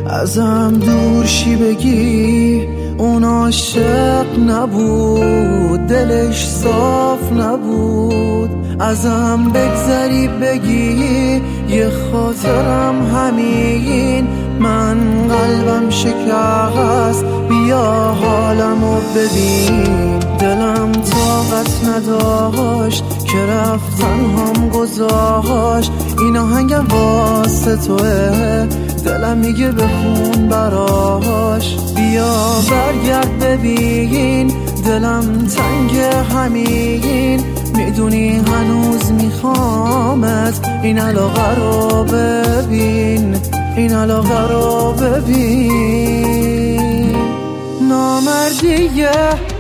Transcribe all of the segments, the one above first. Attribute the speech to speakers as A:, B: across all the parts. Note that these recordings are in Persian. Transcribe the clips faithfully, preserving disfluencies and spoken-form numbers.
A: ازم دور شی بگی اون عاشق نبود، دلش صاف نبود. ازم بگذری بگی یه خاطرم همین، من قلبم شکست، بیا حالمو ببین. دلم طاقت نداشت که رفتن هم گذاشت، این آهنگم واسه توه، دلم میگه بخون براش. بیا برگرد ببین، دلم تنگ همین، میدونی هنوز میخوامت. این علاقه رو ببین، این علاقه رو ببین. نامردیه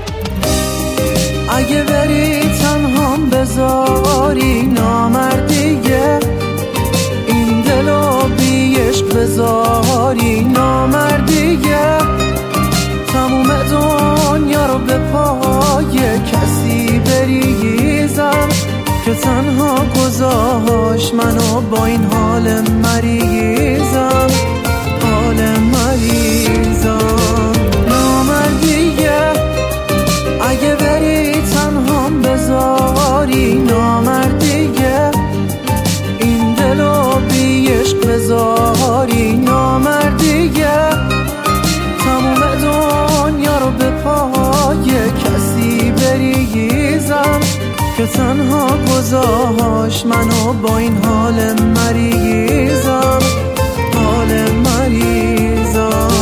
A: اگه بری تنهام بذاری، نامردیه این دلو بی عشق بذاری، نامردیه تموم دنیا رو به پای کسی بریزم که تنها گذاشت منو با این حال مریضم، حال مریضم. نامردیه اگه بری تنهام بذاری، نامردیه این دلو بی عشق بذاری، نامردیه تموم دنیا رو به پای کسی بریزم که تنها گذاشت منو با این حال مریضم، حال مریضم.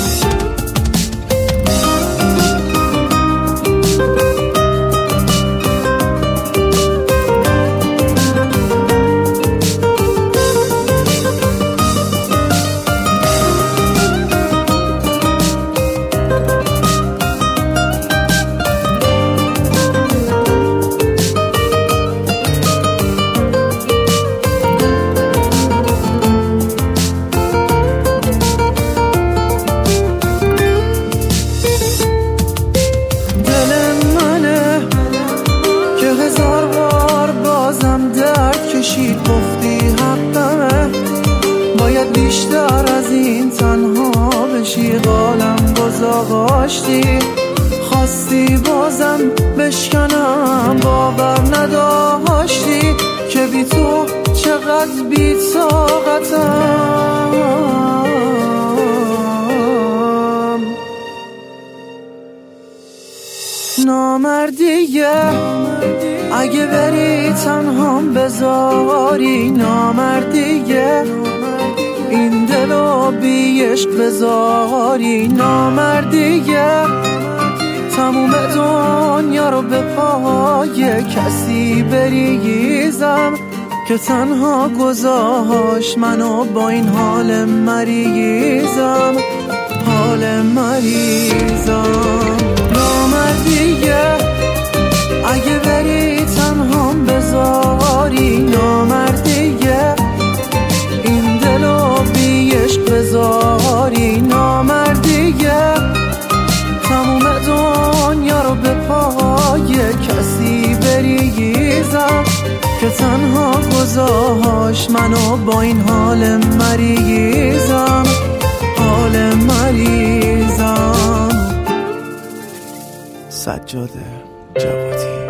A: گفتی حقمه، باید بیشتر از این تنها بشی، قالم گذاشتی، خواستی بازم بشکنم، باور نداشتی که بی تو چقدر بی طاقتم. نامردیه اگه بری تنهام بذاری، نامردیه این دلو بی عشق بذاری، نامردیه تموم دنیا رو به پای کسی بریزم که تنها گذاشت منو با این حال مریضم، حال مریضم. نامردیه اگه بری تنهام بذاری، نامردیه این دلو بی عشق بذاری، نامردیه تموم دنیا رو به پای کسی بریزم که تنها گذاشت منو با این حال مریضم، حال مریضم. سجاده جوادی.